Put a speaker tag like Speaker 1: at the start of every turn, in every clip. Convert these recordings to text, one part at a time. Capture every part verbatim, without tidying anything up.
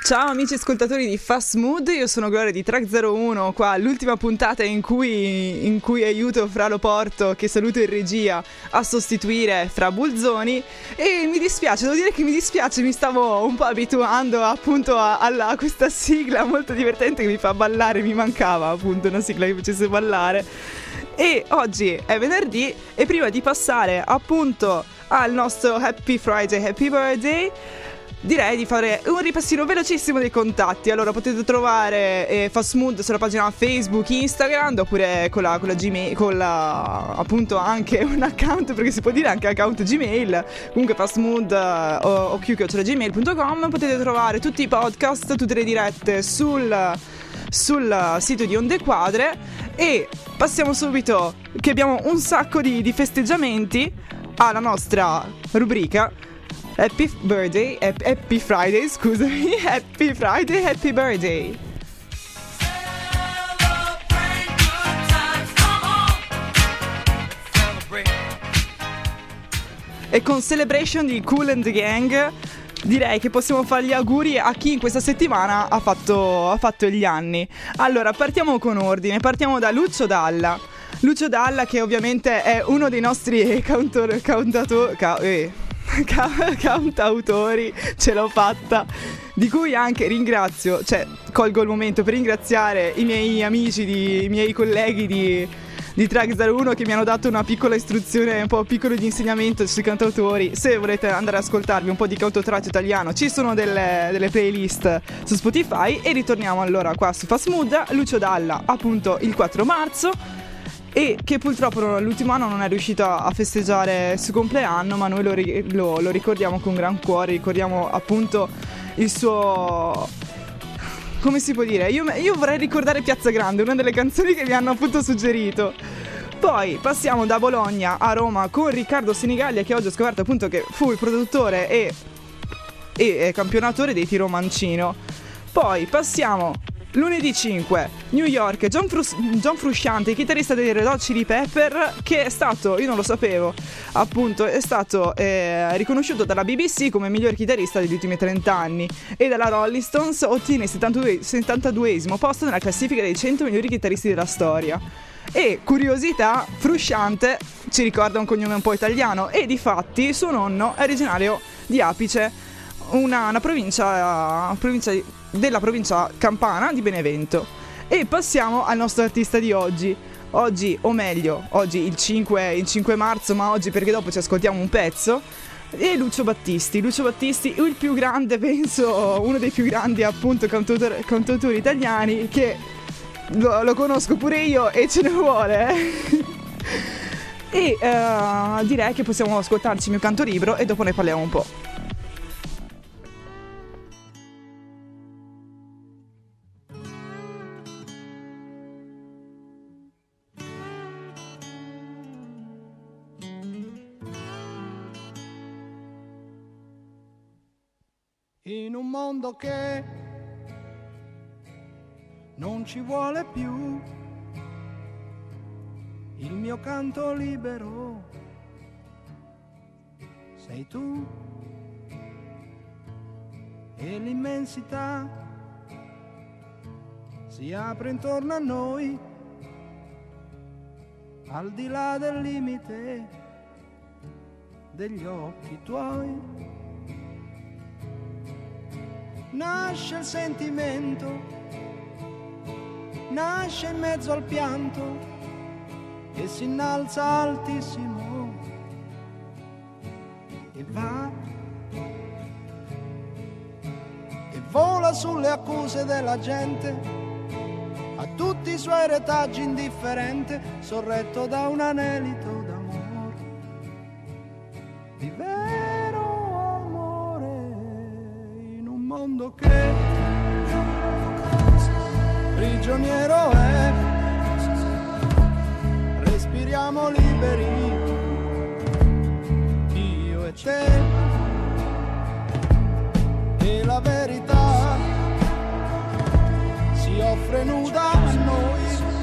Speaker 1: Ciao amici ascoltatori di Fast Mood, io sono Gloria di Track zero uno, qua l'ultima puntata in cui, in cui aiuto Fra Loporto, che saluto in regia, a sostituire Fra Bulzoni. E mi dispiace, devo dire che mi dispiace, mi stavo un po' abituando appunto a, a, a questa sigla molto divertente che mi fa ballare, mi mancava appunto una sigla che mi facesse ballare. E oggi è venerdì e prima di passare appunto al nostro Happy Friday, Happy Birthday, direi di fare un ripassino velocissimo dei contatti. Allora potete trovare eh, Fast Mood sulla pagina Facebook, Instagram, oppure con la, con la Gmail, con la appunto anche un account, perché si può dire anche account Gmail, comunque fastmood uh, o, o chiocciola gmail punto com. Potete trovare tutti i podcast, tutte le dirette sul, sul sito di Onde Quadre. E passiamo subito, che abbiamo un sacco di, di festeggiamenti, alla nostra rubrica Happy Birthday, Happy Friday, scusami, Happy Friday, Happy Birthday. E con Celebration di Kool and the Gang direi che possiamo fare gli auguri a chi in questa settimana ha fatto, ha fatto gli anni. Allora, partiamo con ordine, partiamo da Lucio Dalla. Lucio Dalla, che ovviamente è uno dei nostri countor, countatori... Ca- eh. cantautori, ce l'ho fatta, di cui anche ringrazio, cioè colgo il momento per ringraziare i miei amici, di, i miei colleghi di, di Track zero uno che mi hanno dato una piccola istruzione, un po' piccolo di insegnamento sui cantautori. Se volete andare ad ascoltarvi un po' di cantautorato italiano, ci sono delle, delle playlist su Spotify. E ritorniamo allora qua su Fast Mood. Lucio Dalla appunto il quattro marzo, e che purtroppo l'ultimo anno non è riuscito a festeggiare il suo compleanno, ma noi lo, ri- lo, lo ricordiamo con gran cuore, ricordiamo appunto il suo... come si può dire? Io, io vorrei ricordare Piazza Grande, una delle canzoni che mi hanno appunto suggerito. Poi passiamo da Bologna a Roma con Riccardo Senigallia, che oggi ho scoperto appunto che fu il produttore e, e campionatore dei Tiro Mancino. Poi passiamo... lunedì cinque, New York, John, Frus- John Frusciante, chitarrista dei Red Hot Chili Pepper, che è stato, io non lo sapevo, appunto è stato eh, riconosciuto dalla B B C come miglior chitarrista degli ultimi trenta anni, e dalla Rolling Stones ottiene il settantaduesimo posto nella classifica dei cento migliori chitarristi della storia. E curiosità, Frusciante ci ricorda un cognome un po' italiano, e difatti suo nonno è originario di Apice, una, una provincia, provincia di della provincia campana di Benevento. E passiamo al nostro artista di oggi. Oggi, o meglio, oggi il cinque, il cinque marzo, ma oggi perché dopo ci ascoltiamo un pezzo. E Lucio Battisti. Lucio Battisti, il più grande, penso, uno dei più grandi appunto cantautori, cantautori italiani, che lo, lo conosco pure io e ce ne vuole. Eh? E uh, direi che possiamo ascoltarci il mio canto libro e dopo ne parliamo un po'.
Speaker 2: In un mondo che non ci vuole più, il mio canto libero sei tu, e l'immensità si apre intorno a noi, al di là del limite degli occhi tuoi. Nasce il sentimento, nasce in mezzo al pianto e si innalza altissimo e va e vola sulle accuse della gente, a tutti i suoi retaggi indifferente, sorretto da un anelito d'amore, di vero mondo che prigioniero è, respiriamo liberi, io e te, e la verità si offre nuda a noi,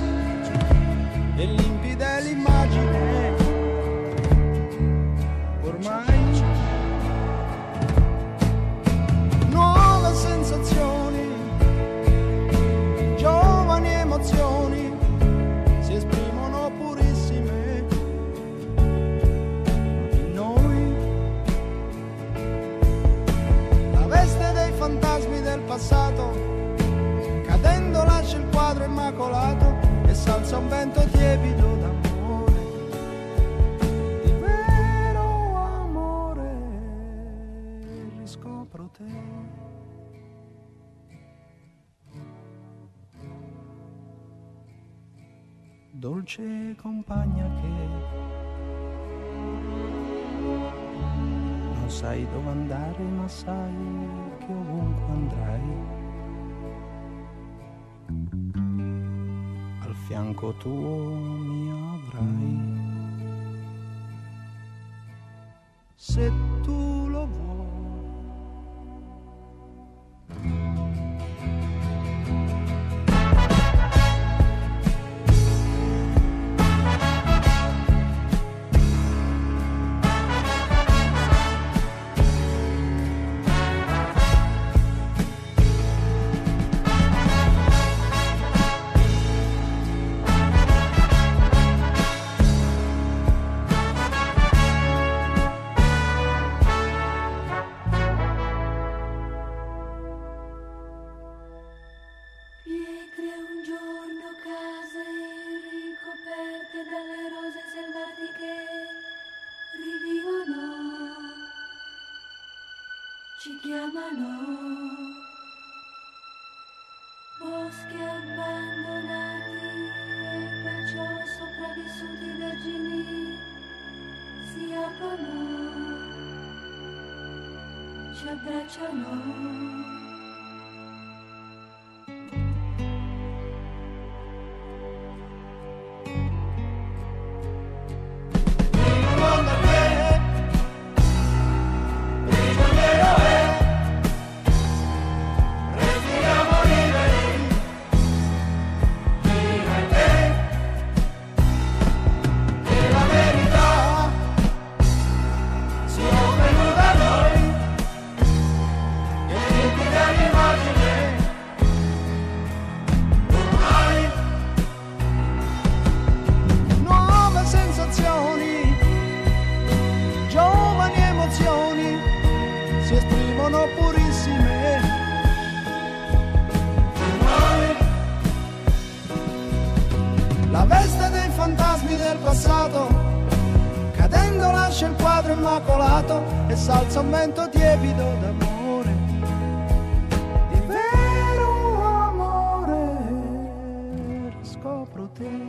Speaker 2: e limpida è l'immagine ormai. Nuove sensazioni quadro immacolato e s'alza un vento tiepido d'amore, di vero amore, riscopro te. Dolce compagna che non sai dove andare, ma sai che ovunque andrai, al fianco tuo mi avrai, se tu lo vuoi.
Speaker 3: Ci chiamano boschi abbandonati e perciò sopravvissuti vergini si aprono, ci abbracciano. La veste dei fantasmi del passato, cadendo lascia il quadro immacolato e s'alza un vento tiepido d'amore, di vero amore, scopro te.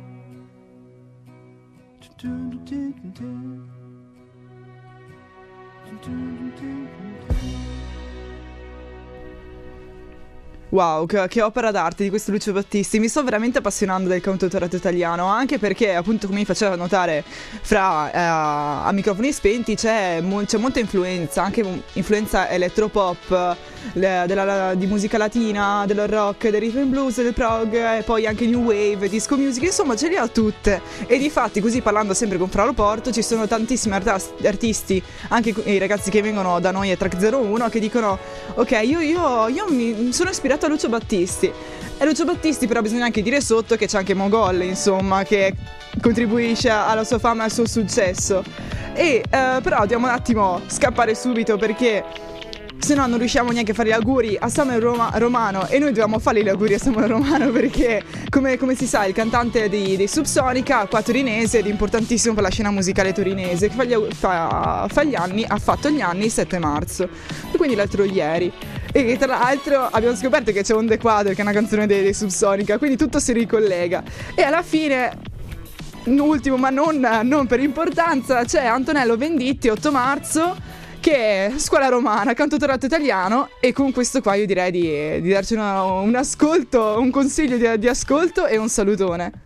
Speaker 1: Wow, che, che opera d'arte di questo Lucio Battisti. Mi sto veramente appassionando del cantautorato italiano, anche perché, appunto, come mi faceva notare fra eh, a microfoni spenti, c'è, mo- c'è molta influenza, anche influenza elettropop, le, della, di musica latina, del rock, del rhythm and blues, del prog, e poi anche new wave, disco music, insomma ce le ha tutte. E difatti, così parlando sempre con Fra Porto, ci sono tantissimi art- artisti, anche i ragazzi che vengono da noi a Track zero uno, che dicono ok, io, io, io mi sono ispirato a Lucio Battisti. E Lucio Battisti però bisogna anche dire sotto che c'è anche Mogol, insomma, che contribuisce alla sua fama e al suo successo. E eh, però dobbiamo un attimo scappare subito, perché se no non riusciamo neanche a fare gli auguri a Samuel Roma- Romano, e noi dobbiamo fare gli auguri a Samuel Romano perché come, come si sa il cantante dei, dei Subsonica, qua torinese, ed importantissimo per la scena musicale torinese, che fa gli, fa, fa gli anni, ha fatto gli anni il sette marzo, e quindi l'altro ieri. E tra l'altro abbiamo scoperto che c'è un Dequadro, che è una canzone dei, dei Subsonica, quindi tutto si ricollega. E alla fine, ultimo ma non, non per importanza, c'è Antonello Venditti, otto marzo, che è Scuola Romana, cantautorato italiano. E con questo qua io direi di, di darci una, un ascolto, un consiglio di, di ascolto e un salutone.